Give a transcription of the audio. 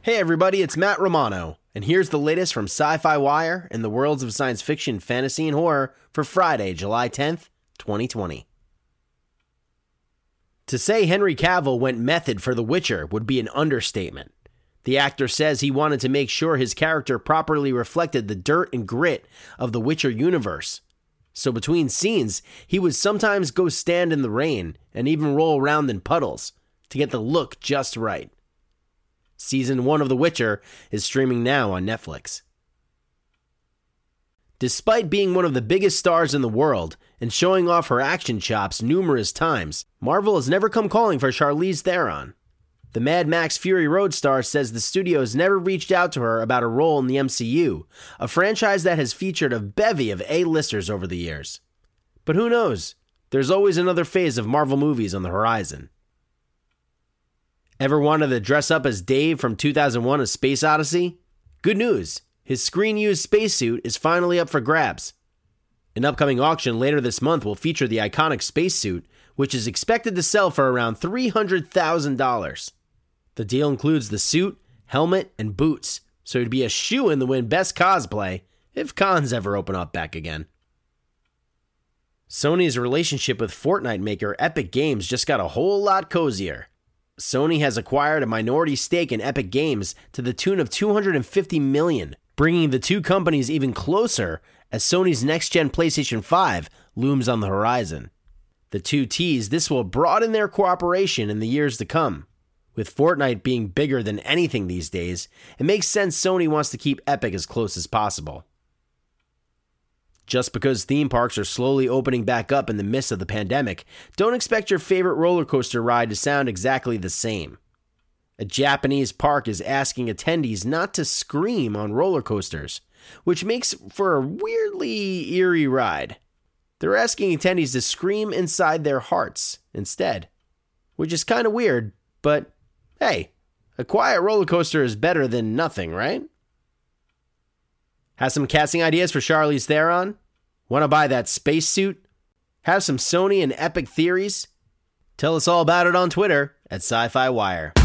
Hey everybody, it's Matt Romano, and here's the latest from Sci-Fi Wire and the worlds of science fiction, fantasy, and horror for Friday, July 10th, 2020. To say Henry Cavill went method for The Witcher would be an understatement. The actor says he wanted to make sure his character properly reflected the dirt and grit of the Witcher universe. So between scenes, he would sometimes go stand in the rain and even roll around in puddles to get the look just right. Season 1 of The Witcher is streaming now on Netflix. Despite being one of the biggest stars in the world and showing off her action chops numerous times, Marvel has never come calling for Charlize Theron. The Mad Max Fury Road star says the studio has never reached out to her about a role in the MCU, a franchise that has featured a bevy of A-listers over the years. But who knows? There's always another phase of Marvel movies on the horizon. Ever wanted to dress up as Dave from 2001: A Space Odyssey? Good news! His screen-used spacesuit is finally up for grabs. An upcoming auction later this month will feature the iconic spacesuit, which is expected to sell for around $300,000. The deal includes the suit, helmet, and boots, so it'd be a shoo-in to win Best Cosplay if cons ever open up back again. Sony's relationship with Fortnite maker Epic Games just got a whole lot cozier. Sony has acquired a minority stake in Epic Games to the tune of $250 million, bringing the two companies even closer as Sony's next-gen PlayStation 5 looms on the horizon. The two tease this will broaden their cooperation in the years to come. With Fortnite being bigger than anything these days, it makes sense Sony wants to keep Epic as close as possible. Just because theme parks are slowly opening back up in the midst of the pandemic, don't expect your favorite roller coaster ride to sound exactly the same. A Japanese park is asking attendees not to scream on roller coasters, which makes for a weirdly eerie ride. They're asking attendees to scream inside their hearts instead, which is kind of weird, but hey, a quiet roller coaster is better than nothing, right? Have some casting ideas for Charlize Theron? Want to buy that spacesuit? Have some Sony and Epic theories? Tell us all about it on Twitter at Sci-Fi Wire.